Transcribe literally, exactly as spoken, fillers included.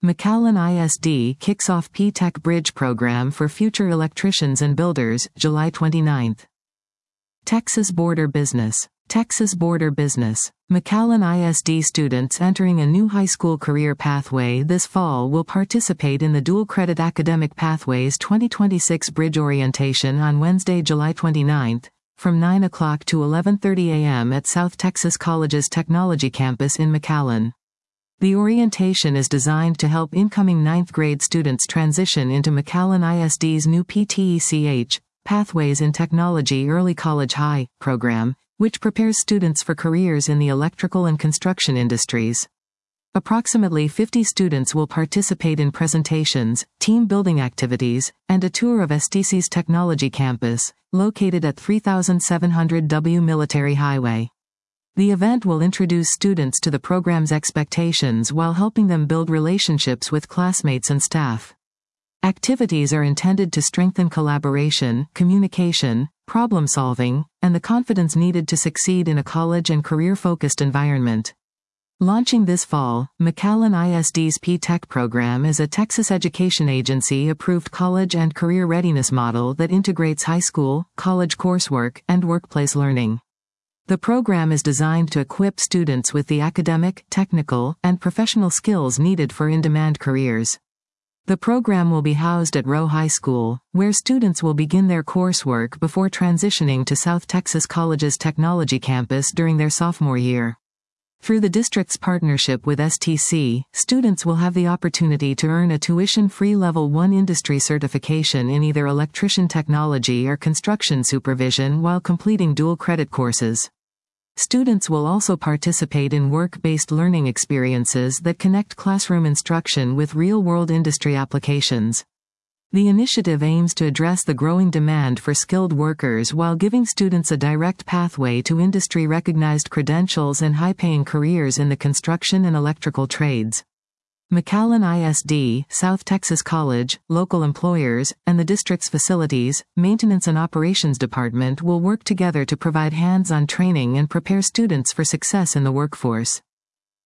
McAllen I S D kicks off P-Tech Bridge program for future electricians and builders, July twenty-ninth. Texas Border Business. Texas Border Business. McAllen I S D students entering a new high school career pathway this fall will participate in the Dual Credit Academic Pathways twenty twenty-six Bridge Orientation on Wednesday, July twenty-ninth, from nine o'clock to eleven thirty a m at South Texas College's Technology Campus in McAllen. The orientation is designed to help incoming ninth grade students transition into McAllen I S D's new P T E C H, Pathways in Technology Early College High, program, which prepares students for careers in the electrical and construction industries. Approximately fifty students will participate in presentations, team building activities, and a tour of S T C's Technology Campus, located at three thousand seven hundred W Military Highway. The event will introduce students to the program's expectations while helping them build relationships with classmates and staff. Activities are intended to strengthen collaboration, communication, problem-solving, and the confidence needed to succeed in a college and career-focused environment. Launching this fall, McAllen I S D's P-Tech program is a Texas Education Agency-approved college and career readiness model that integrates high school, college coursework, and workplace learning. The program is designed to equip students with the academic, technical, and professional skills needed for in-demand careers. The program will be housed at Rowe High School, where students will begin their coursework before transitioning to South Texas College's Technology Campus during their sophomore year. Through the district's partnership with S T C, students will have the opportunity to earn a tuition-free Level one industry certification in either electrician technology or construction supervision while completing dual credit courses. Students will also participate in work-based learning experiences that connect classroom instruction with real-world industry applications. The initiative aims to address the growing demand for skilled workers while giving students a direct pathway to industry-recognized credentials and high-paying careers in the construction and electrical trades. McAllen I S D, South Texas College, local employers, and the district's facilities, maintenance and operations department will work together to provide hands-on training and prepare students for success in the workforce.